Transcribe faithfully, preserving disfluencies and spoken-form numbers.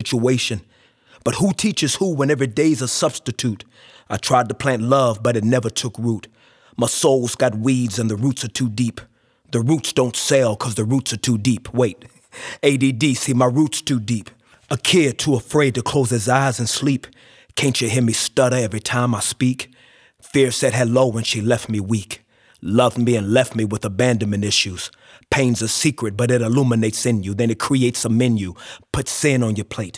situation. But who teaches who when every day's a substitute? I tried to plant love, but it never took root. My soul's got weeds and the roots are too deep. The roots don't sell cause the roots are too deep. Wait, A D D, see my roots too deep. A kid too afraid to close his eyes and sleep. Can't you hear me stutter every time I speak? Fear said hello when she left me weak. Loved me and left me with abandonment issues. Pain's a secret, but it illuminates in you. Then it creates a menu. Put sin on your plate.